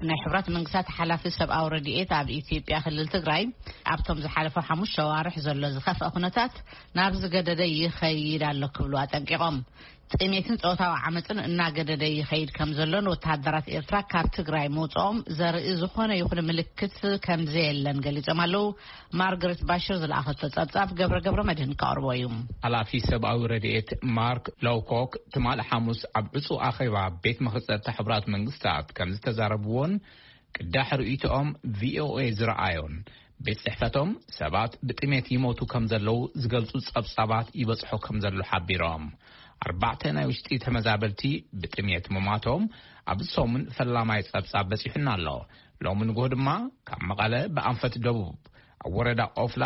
ናይ ሕብራት መንግስታት ሓላፊ ሰብኣዊ ረድኤት ኣብ ኢትዮጵያ ክልል ትግራይ ኣብቶም ዝሓለፈ 5 ሸዋርሕ ዘሎ ዝኸፍአ ኩነታት ናብ ዝገደደ ይኸይድ ኣሎ ክብሉ ኣጠንቂቖም ጥሜትን ጾታዊ ዓመፅን እናገደደ ይኸይድ ከም ዘሎን ወተሃደራት ኤርትራ ካብ ትግራይ መውጽኦም ዘርኢ ዝኾነ ይኹን ምልክት ከም ዘየለን ገሊጾም ኣለው። ማርግሬት ባሽር ዝለኣኸቶ ጸብጻብ ገብረ መድህን ካቅርቦ እዩ። ሓላፊ ሰብኣዊ ረድኤት ማርክ ሎውኮክ ትማል ሐሙስ ኣብ ዕጹ ኣኼባ ቤት ምክሪ ጸጥታ ሕብራት መንግስታት ከም ዝተዛረብዎን ቅዳሕ ርእይቶኦም ቪኦኤ ዝረኣዮን ቤት ጽሕፈቶም ሰባት ብጥሜት ይሞቱ ከም ዘለው ዝገልጹ ጸብጻባት ይበጽሑ ከም ዘሎ ሓቢሮም 4 ናይ ውሽጢ ተመዛበልቲ ብጥሜት መማቶም ኣብ ሶምን ፈላማይ ጸብጻብ በጽሕና ኣሎ። ሎሚ ንጎ ድማ ካብ መቐለ ብኣንፈት ደቡብ ኣብ ወረዳ ኦፍላ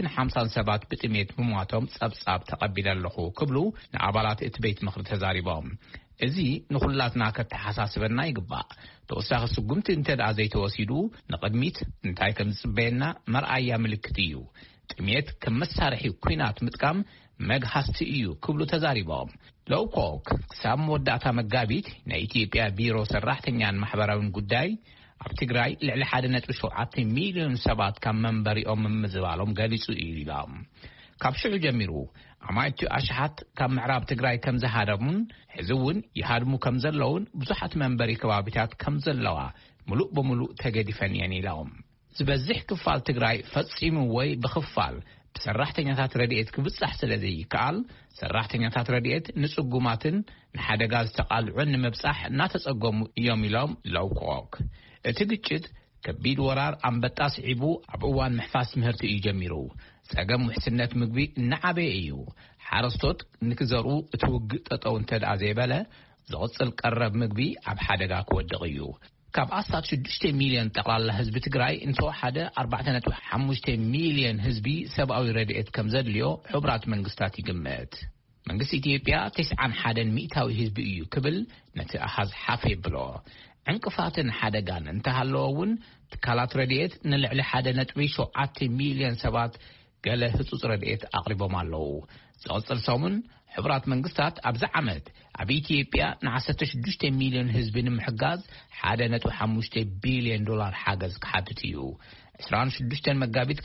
157 ብጥሜት መማቶም ጸብጻብ ተቐቢለለኹ ክብሉ ንኣባላት እቲ ቤት ምክሪ ተዛሪቦም እዚ ንኹላትና ከተሓሳስበና ይግባእ ተወሳኺ ስጉምቲ እንተደኣ ዘይተወሲዱ ንቅድሚት እንታይ ከም ዝጽበየና መርኣያ ምልክት እዩ ጥሜት ከም መሳርሒ ኩናት ምጥቃም መግሃስቲ እዩ ክብሉ ተዛሪቦም ሎውኮክ ክሳብ መወዳእታ መጋቢት ናይ ኢትዮጵያ ቢሮ ሰራሕተኛን ማሕበራውን ጉዳይ ኣብ ትግራይ ልዕሊ 1.7 ሚልዮን ሰባት ካብ መንበሪኦም ምዝባሎም ገሊጹ እዩ ኢሎም ካብ ሽዑ ጀሚሩ ኣማይቱ ኣሽሓት ካብ ምዕራብ ትግራይ ከም ዝሃደሙን ሕዝውን ይሃድሙ ከም ዘለውን ብዙሓት መንበሪ ከባቢታት ከም ዘለዋ ሙሉእ በሙሉእ ተገዲፈን እየን ኢሎም ዝበዝሕ ክፋል ትግራይ ፈጺሙ ወይ ብኽፋል ሰራሕተኛታት ረድኤት ክብጻሕ ስለዘይከኣል ሰራሕተኛታት ረድኤት ንጽጉማትን ንሓደጋ ዝተቃልዑን ንምብጻሕ እናተጸገሙ እዮም ኢሎም ሎውኮክ እቲ ግጭት ከቢድ ወራር ኣንበጣ ስዒቡ ኣብ እዋን ምሕፋስ ምህርቲ እዩ ጀሚሩ ጸገም ውሕስነት ምግቢ እናዓበየ እዩ ሓረስቶት ንክዘርኡ እቲ ውግእ ጠጠው እንተደኣ ዘይበለ ዝቕጽል ቀረብ ምግቢ ኣብ ሓደጋ ክወድቕ እዩ ካብ ኣስታት 6 ሚልዮን ጠቕላላ ህዝቢ ትግራይ እንተወሓደ 4.5 ሚልዮን ህዝቢ ሰብኣዊ ረድኤት ከም ዘድልዮ ሕብራት መንግስታት ይግምት መንግስቲ ኢትዮጵያ 91 ሚእታዊ ህዝቢ እዩ ክብል ነቲ ኣሃዝ ሓፍ የብሎ ዕንቅፋትን ሓደጋን እንተሃለወውን ትካላት ረድኤት ንልዕሊ 1.7 ሚልዮን ሰባት ገለ ህጹጽ ረድኤት ኣቕሪቦም ኣለዉ ዝቕጽል ሰሙን ሕብራት መንግስታት ኣብዚ ዓመት ኣብ ኢትዮጵያ ን16 ሚልዮን ህዝቢ ንምሕጋዝ 1.5 ቢልዮን ዶላር ሓገዝ ክሓትት እዩ 26 መጋቢት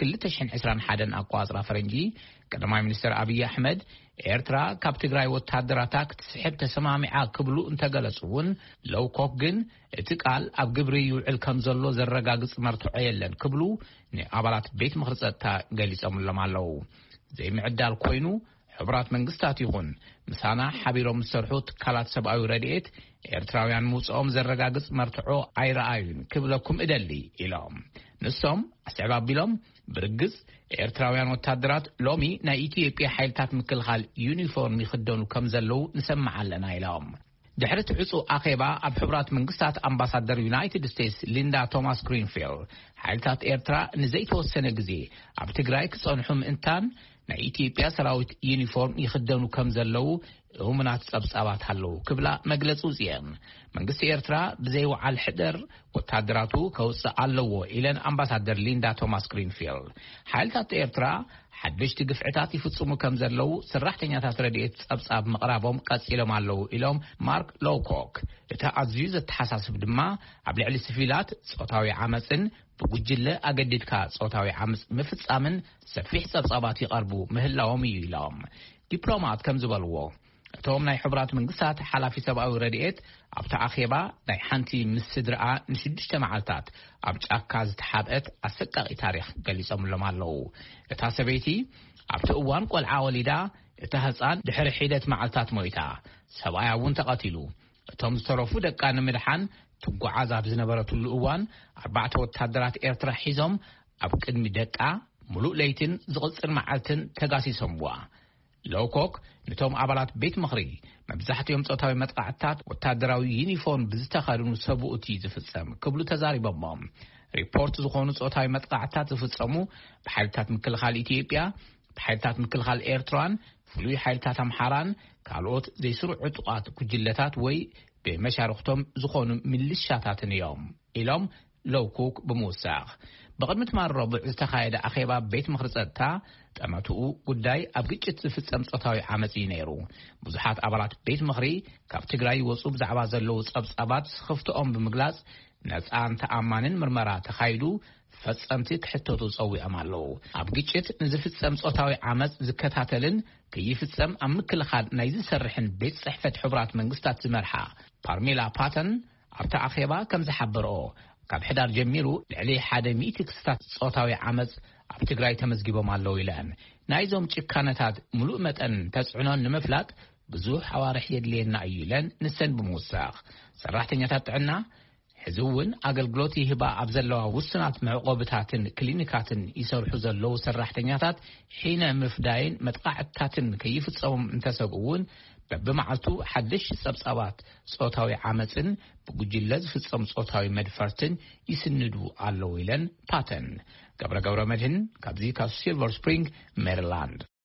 2021 ኣቋጽራ ፈረንጂ ቀዳማይ ሚኒስትር አብይ አሕመድ ኤርትራ ካብ ትግራይ ወታደራታ ክትስሕብ ተሰማሚዓ ክብሉ እንተገለጹውን ሎውኮክ ግን እቲ ቃል ኣብ ግብሪ ይውዕል ከም ዘሎ ዘረጋግጽ መርትዖ የለን ክብሉ ንኣባላት ቤት ምክሪ ጸጥታ ገሊጾምሎም ኣለዉ ዘይምዕዳል ኮይኑ ሕብራት መንግስታት ይኹን ምሳና ሓቢሮም ዝሰርሑ ትካላት ሰብኣዊ ረድኤት ኤርትራውያን ምውጽኦም ዘረጋግጽ መርትዖ ኣይረኣዩን ክብለኩም እደሊ ኢሎም ንሶም ኣስዕባቢሎም ብርግጽ ኤርትራውያን ወታደራት ሎሚ ናይ ኢትዮጵያ ሓይልታት ምክልኻል ዩኒፎርም ይኽደኑ ከም ዘለው ንሰምዕ ኣለና ኢሎም ድሕሪ ዕጹ ኣኼባ ኣብ ሕብራት መንግስታት ኣምባሳደር ዩናይትድ ስቴትስ ሊንዳ ቶማስ ግሪንፊልድ ሓይልታት ኤርትራ ንዘይተወሰነ ግዜ ኣብ ትግራይ ክጸንሑ ምእንታን ናይ ኢትዮጵያ ሰራዊት ዩኒፎርም ይኽደኑ ከም ዘለው እሙናት ጸብጻባት ኣለዉ ክብላ መግለጹ ጽየን መንግስቲ ኤርትራ ብዘይወዓል ሕደር ወታደራቱ ከውፅእ ኣለዎ ኢለን ኣምባሳደር ሊንዳ ቶማስ ግሪንፊልድ ሓይልታት ኤርትራ ሓድሽቲ ግፍዕታት ይፍጽሙ ከም ዘለው ሰራሕተኛታት ረድኤት ጸብጻብ ምቕራቦም ቀጺሎም ኣለዉ ኢሎም ማርክ ሎውኮክ እቲ ኣዝዩ ዘተሓሳስብ ድማ ኣብ ልዕሊ ሲቪላት ጾታዊ ዓመፅን ብጉጅለ ኣገዲድካ ጾታዊ ዓመፅ ምፍጻምን ሰፊሕ ጸብጻባት ይቐርቡ ምህላዎም እዩ ኢሎም ዲፕሎማት ከም ዝበልዎ እቶም ናይ ሕብራት መንግስታት ሓላፊ ሰብኣዊ ረድኤት ኣብቲ ኣኼባ ናይ ሓንቲ ምስድርኣ ን6 መዓልታት ኣብ ጫካ ዝተሓብአት ኣሰቃቂ ታሪክ ገሊጾምሎም ኣለዉ እታ ሰበይቲ ኣብቲ እዋን ቆልዓ ወሊዳ እታ ህፃን ድሕሪ ሒደት መዓልታት ሞይታ ሰብኣያ እውን ተቐቲሉ እቶም ዝተረፉ ደቃ ንምድሓን ትጓዓዝ ኣብ ዝነበረትሉ እዋን 4 ወታደራት ኤርትራ ሒዞም ኣብ ቅድሚ ደቃ ሙሉእ ለይትን ዝቕጽር መዓልትን ተጋሲሶምዋ ሎውኮክ ነቶም ኣባላት ቤት ምክሪ መብዛሕትኦም ጾታዊ መጥቃዕትታት ወታደራዊ ዩኒፎርም ብዝተኸድኑ ሰብኡቲ ዝፍጸም ክብሉ ተዛሪቦም ሪፖርት ዝኾኑ ጾታዊ መጥቃዕትታት ዝፍጸሙ ብሓይልታት ምክልኻል ኢትዮጵያ ብሓይልታት ምክልኻል ኤርትራን ፍሉይ ሓይልታት ኣምሓራን ካልኦት ዘይስሩዕ ዕጡቃት ጉጅለታት ወይ ብመሻርክቶም ዝኾኑ ሚሊሻታትን እዮም ኢሎም ሎውኮክ ብምውሳኽ بقدمت مع الربع استخايد أخيبا بيت مخرصتا ጠመቱኡ ጉዳይ ኣብ ግጭት ዝፍጸም ጾታዊ ዓመጽ ነይሩ ብዙሓት ኣባላት ቤት ምኽሪ ካብ ትግራይ ወጹብ ዛዕባ ዘለው ጸብጻባት ስኽፍቶኦም ብምግላጽ ነፃን ተኣማንን ምርመራ ተኻይዱ ፈጸምቲ ክሕተቱ ጸዊዖም ኣለዉ ኣብ ግጭት ንዝፍጸም ጾታዊ ዓመፅ ዝከታተልን ከይፍጸም ኣብ ምክልኻል ናይ ዝሰርሕን ቤት ጽሕፈት ሕቡራት መንግስታት ዝመርሓ ፓርሜላ ፓተን ኣብቲ ኣኼባ ከም ዝሓበርኦ ካብ ሕዳር ጀሚሩ ልዕሊ 100 ክስታት ጾታዊ ዓመፅ ኣብ ትግራይ ተመዝጊቦም ኣለዉ ኢለን ናይዞም ጭካነታት ሙሉእ መጠን ተጽዕኖን ንምፍላጥ ብዙሕ ኣዋርሕ የድልየና እዩ ኢለን ንሰን ብምውሳኽ ሰራሕተኛታት ጥዕና ሕዝውን ኣገልግሎት ይህባ ኣብ ዘለዋ ውስናት መዕቆብታትን ክሊኒካትን ይሰርሑ ዘለዉ ሰራሕተኛታት ሒነ ምፍዳይን መጥቃዕትታትን ከይፍጸሞም እንተሰግኡውን በብመዓልቱ ሓድሽ ጸብጻባት ጾታዊ ዓመፅን ብጉጅለ ዝፍጸም ጾታዊ መድፈርትን ይስንዱ ኣለዉ ኢለን ፓተን ገብረ መድህን ካብዚ ካብ ሲልቨር ስፕሪንግ ሜሪላንድ